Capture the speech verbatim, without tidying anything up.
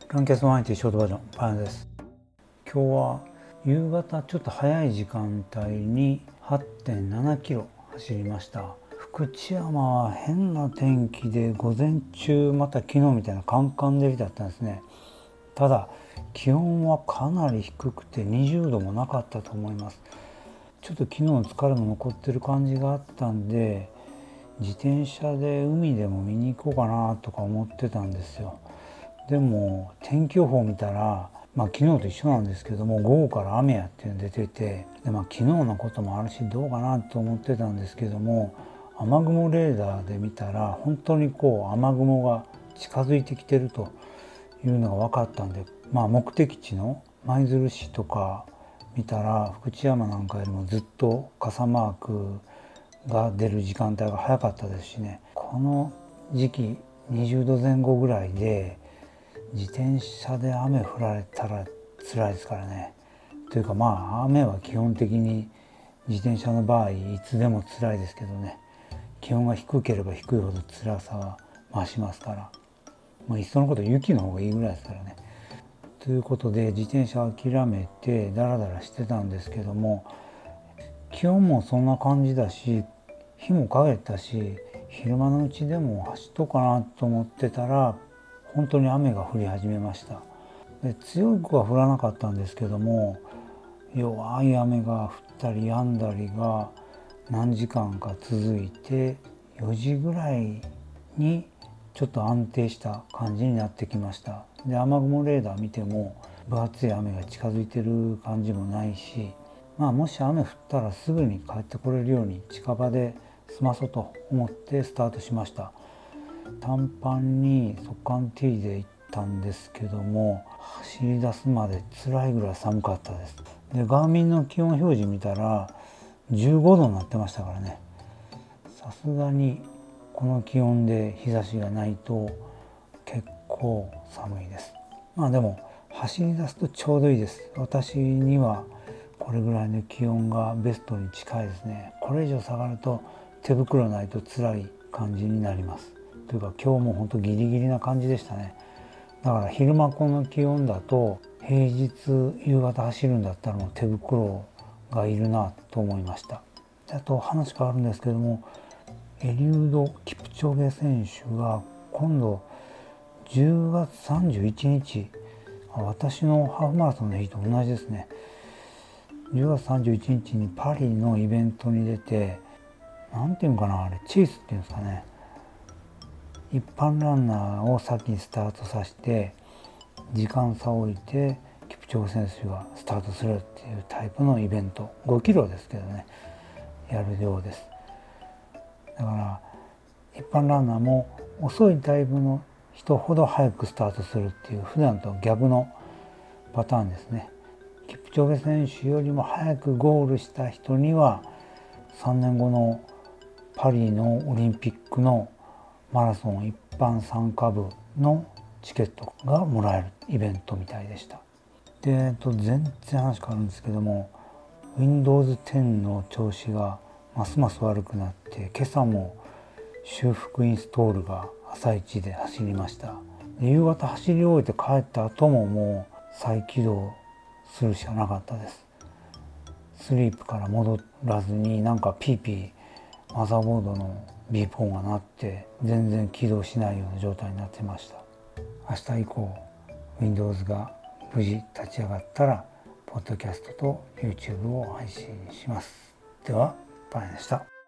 ランキャストワンエイティショートバージョンパン屋です。今日は夕方ちょっと早い時間帯に はちてんななキロ走りました。福知山は変な天気で午前中また昨日みたいなカンカン照りだったんですね。ただ気温はかなり低くてにじゅうどもなかったと思います。ちょっと昨日の疲れも残ってる感じがあったんで、自転車で海でも見に行こうかなとか思ってたんですよ。でも天気予報見たら、まあ、昨日と一緒なんですけども午後から雨やっていうの出てて、で、まあ、昨日のこともあるしどうかなと思ってたんですけども、雨雲レーダーで見たら本当にこう雨雲が近づいてきてるというのが分かったんで、まあ、目的地の舞鶴市とか見たら福知山なんかよりもずっと傘マークが出る時間帯が早かったですしね。この時期にじゅうどぜん後ぐらいで自転車で雨降られたら辛いですからね。というかまあ雨は基本的に自転車の場合いつでも辛いですけどね、気温が低ければ低いほど辛さは増しますから、まあ、いっそのこと雪の方がいいぐらいですからね。ということで自転車諦めてダラダラしてたんですけども、気温もそんな感じだし日も陰ったし、昼間のうちでも走っとうかなと思ってたら本当に雨が降り始めました。で、強くは降らなかったんですけども、弱い雨が降ったり止んだりが何時間か続いて、よじぐらいにちょっと安定した感じになってきました。で、雨雲レーダー見ても分厚い雨が近づいてる感じもないし、まあもし雨降ったらすぐに帰ってこれるように近場で済まそうと思ってスタートしました。短パンに速乾 T で行ったんですけども、走り出すまで辛いぐらい寒かったです。で、ガーミンの気温表示見たらじゅうごどになってましたからね。さすがにこの気温で日差しがないと結構寒いです。まあでも走り出すとちょうどいいです。私にはこれぐらいの気温がベストに近いですね。これ以上下がると手袋ないと辛い感じになります。というか今日も本当ギリギリな感じでしたね。だから昼間この気温だと平日夕方走るんだったらもう手袋がいるなと思いました。あと話変わるんですけども、エリウド・キプチョゲ選手が今度じゅうがつさんじゅういちにち、私のハーフマラソンの日と同じですね。じゅうがつさんじゅういちにちにパリのイベントに出て、なんていうのかな、あれチェイスっていうんですかね、一般ランナーを先にスタートさせて時間差を置いてキプチョゲ選手がスタートするっていうタイプのイベント、ごキロですけどね、やるようです。だから一般ランナーも遅いタイプの人ほど早くスタートするっていう普段と逆のパターンですね。キプチョゲ選手よりも早くゴールした人にはさんねんごのパリのオリンピックのマラソン一般参加部のチケットがもらえるイベントみたいでした。で、えっと、全然話変わるんですけども ウィンドウズテン の調子がますます悪くなって、今朝も修復インストールが朝一で走りました。で、夕方走り終えて帰った後ももう再起動するしかなかったです。スリープから戻らずになんかピーピーマザーボードのビープ音が鳴って全然起動しないような状態になってました。明日以降 Windows が無事立ち上がったらポッドキャストと YouTube を配信します。では、パンでした。